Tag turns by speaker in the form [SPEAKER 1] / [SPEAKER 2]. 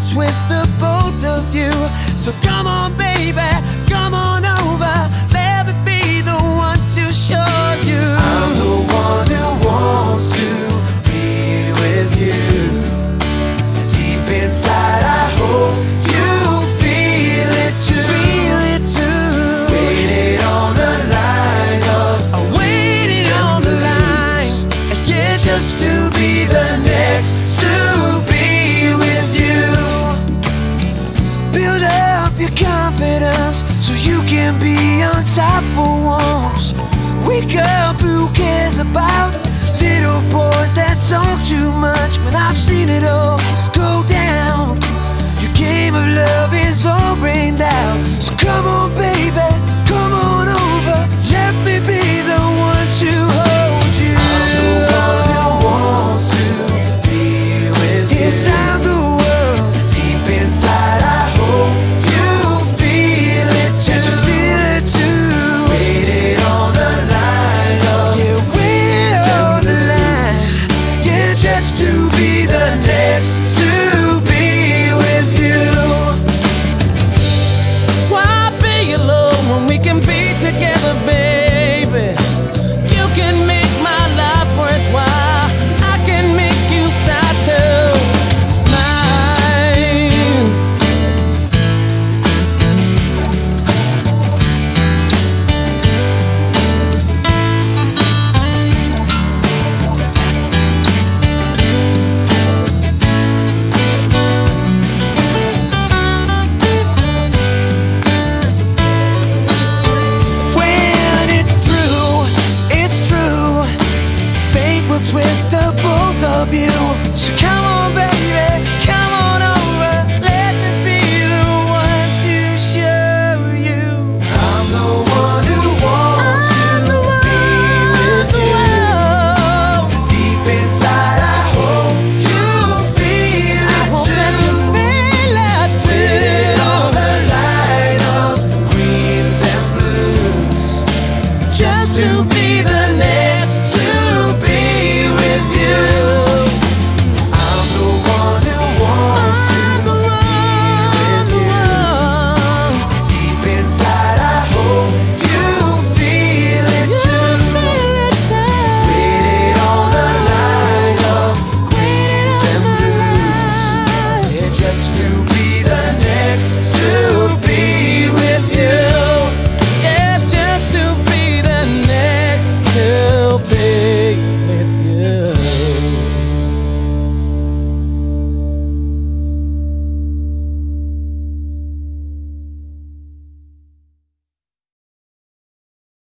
[SPEAKER 1] twist the both of you. So come on, baby, come on over. Let me be the one to show you.
[SPEAKER 2] I'm the one who wants to be with you. Deep inside, I hope you feel it too.
[SPEAKER 1] Feel it too.
[SPEAKER 2] Waiting on the line,
[SPEAKER 1] waiting on the line. Yeah,
[SPEAKER 2] just to be the next to be with you.
[SPEAKER 1] build up your confidence so you can be on top for once. Wake up, who cares about little boys that talk too much? When I've seen it all go down, your game of love is all rained out. So come on, baby, come on over. Let me be the one to hold you.
[SPEAKER 2] I'm the one who wants to be with you.
[SPEAKER 1] Yes, I'm the